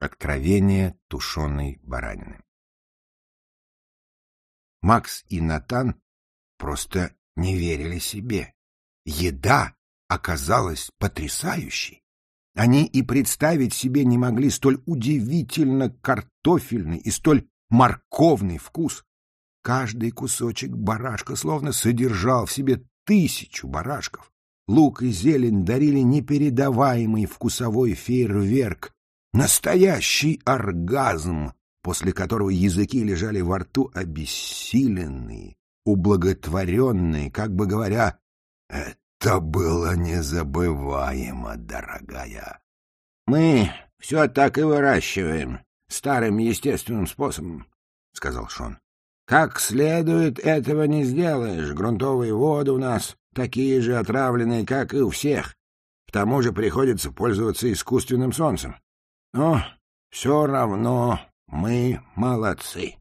Откровение тушеной баранины. Макс и Натан просто не верили себе. Еда оказалась потрясающей. Они и представить себе не могли столь удивительно картофельный и столь морковный вкус. Каждый кусочек барашка словно содержал в себе 1000 барашков. Лук и зелень дарили непередаваемый вкусовой фейерверк, настоящий оргазм, после которого языки лежали во рту обессиленные, ублаготворенные, как бы говоря: «Это было незабываемо, дорогая». «Мы все так и выращиваем, старым естественным способом», — сказал Шон. «Как следует этого не сделаешь. Грунтовые воды у нас такие же отравленные, как и у всех. К тому же приходится пользоваться искусственным солнцем. Но все равно мы молодцы».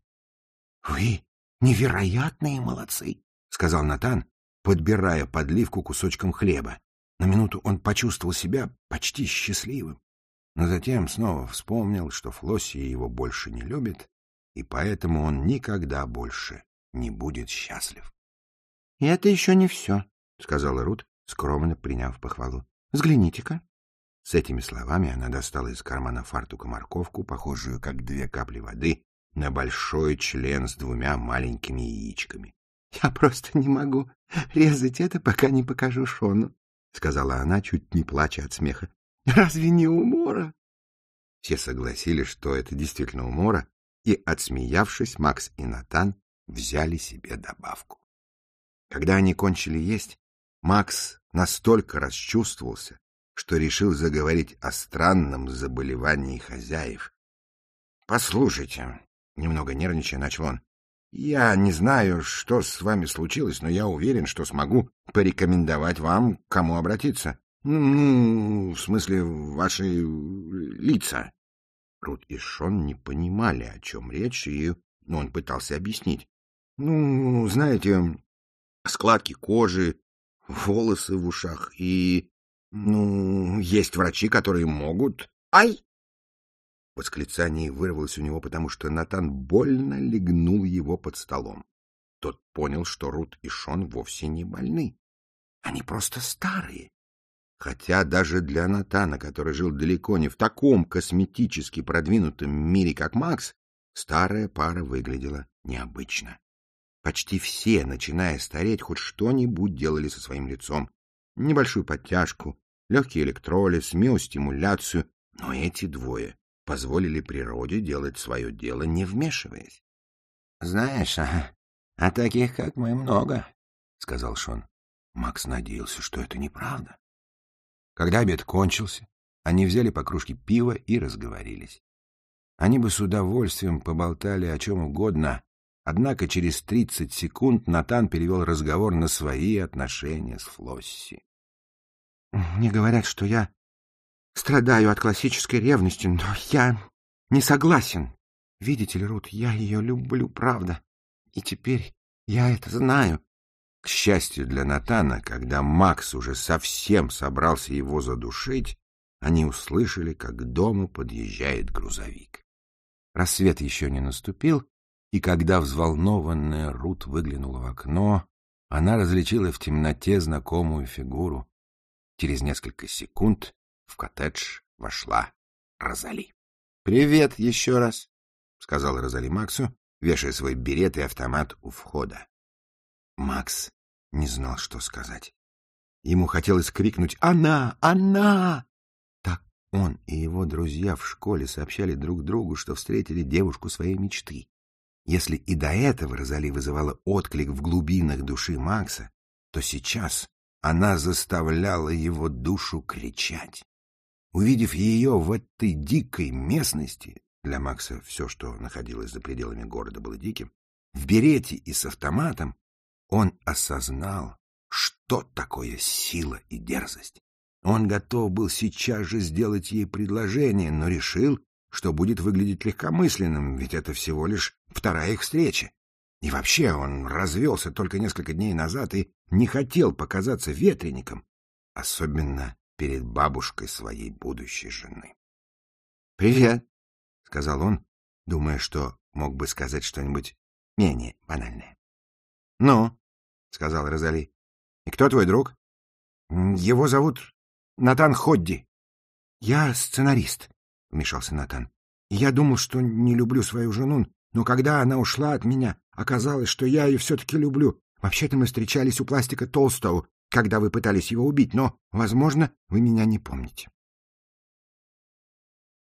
«Вы невероятные молодцы», — сказал Натан, подбирая подливку кусочком хлеба. На минуту он почувствовал себя почти счастливым, но затем снова вспомнил, что Флоссия его больше не любит, и поэтому он никогда больше не будет счастлив. — И это еще не все, — сказала Рут, скромно приняв похвалу. — Взгляните-ка. С этими словами она достала из кармана фартука морковку, похожую, как 2 капли воды, на большой член с 2 маленькими яичками. — Я просто не могу резать это, пока не покажу Шону, — сказала она, чуть не плача от смеха. — Разве не умора? Все согласились, что это действительно умора, и, отсмеявшись, Макс и Натан взяли себе добавку. Когда они кончили есть, Макс настолько расчувствовался, что решил заговорить о странном заболевании хозяев. — Послушайте, — немного нервничая начал он, — я не знаю, что с вами случилось, но я уверен, что смогу порекомендовать вам, к кому обратиться. Ну, в смысле, ваши лица. Рут и Шон не понимали, о чем речь, и он пытался объяснить. Ну, знаете, складки кожи, волосы в ушах и... Ну, есть врачи, которые могут... Ай! Восклицание вырвалось у него, потому что Натан больно легнул его под столом. Тот понял, что Рут и Шон вовсе не больны. Они просто старые. Хотя даже для Натана, который жил далеко не в таком косметически продвинутом мире, как Макс, старая пара выглядела необычно. Почти все, начиная стареть, хоть что-нибудь делали со своим лицом. Небольшую подтяжку, легкий электролиз, миостимуляцию. Но эти двое позволили природе делать свое дело, не вмешиваясь. — Знаешь, а таких, как мы, много, — сказал Шон. Макс надеялся, что это неправда. Когда обед кончился, они взяли по кружке пива и разговорились. Они бы с удовольствием поболтали о чем угодно, однако через 30 секунд Натан перевел разговор на свои отношения с Флосси. — Мне говорят, что я страдаю от классической ревности, но я не согласен. Видите ли, Рут, я ее люблю, правда, и теперь я это знаю. К счастью для Натана, когда Макс уже совсем собрался его задушить, они услышали, как к дому подъезжает грузовик. Рассвет еще не наступил, и когда взволнованная Рут выглянула в окно, она различила в темноте знакомую фигуру. Через несколько секунд в коттедж вошла Розали. — Привет еще раз, — сказала Розали Максу, вешая свой берет и автомат у входа. Макс не знал, что сказать. Ему хотелось крикнуть «Она! Она!». Так он и его друзья в школе сообщали друг другу, что встретили девушку своей мечты. Если и до этого Розали вызывала отклик в глубинах души Макса, то сейчас она заставляла его душу кричать. Увидев ее в этой дикой местности, для Макса все, что находилось за пределами города, было диким, в берете и с автоматом, он осознал, что такое сила и дерзость. Он готов был сейчас же сделать ей предложение, но решил, что будет выглядеть легкомысленным, ведь это всего лишь вторая их встреча. И вообще он развелся только несколько дней назад и не хотел показаться ветреником, особенно перед бабушкой своей будущей жены. — Привет, сказал он, думая, что мог бы сказать что-нибудь менее банальное. — Ну, — сказал Розали, — и кто твой друг? — Его зовут Натан Ходди. — Я сценарист, — вмешался Натан. — Я думал, что не люблю свою жену, но когда она ушла от меня, оказалось, что я ее все-таки люблю. Вообще-то мы встречались у пластика Толстоу, когда вы пытались его убить, но, возможно, вы меня не помните.